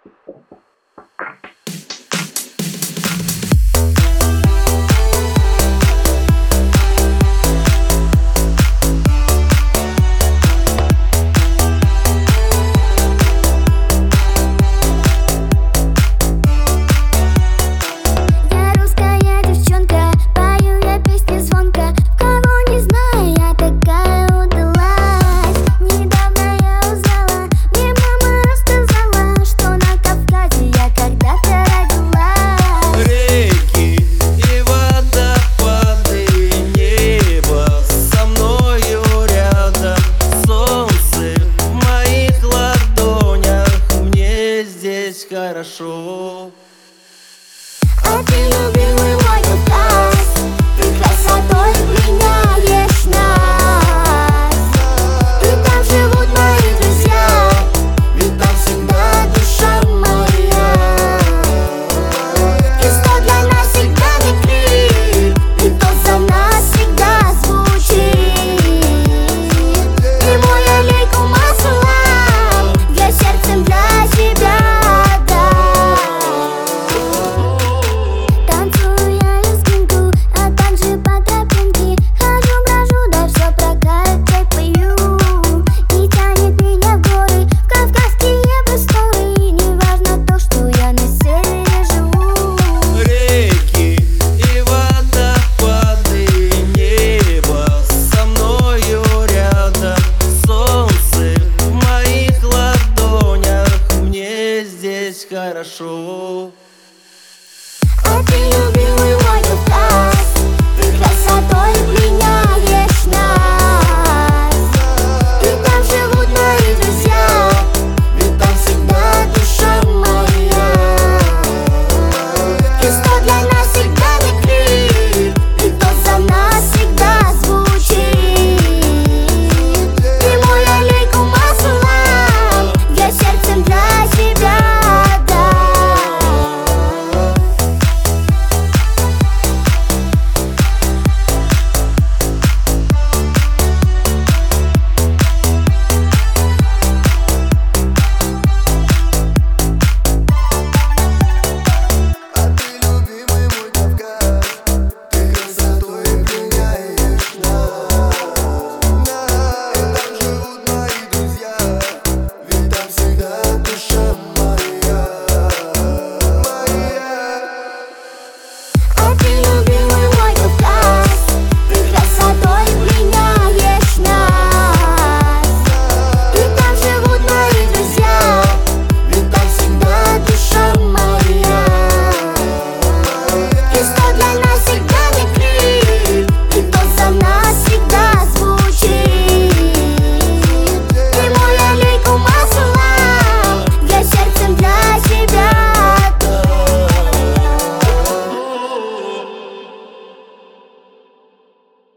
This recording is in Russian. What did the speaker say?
Хорошо. А ты, любимый мой Кавказ, ты красотой пленяешь нас. И там живут мои друзья, ведь там всегда душа моя. И что для нас всегда не крик, и то за нас всегда звучит. И мой алейкум ассалам, я сердцем для тебя. Хорошо.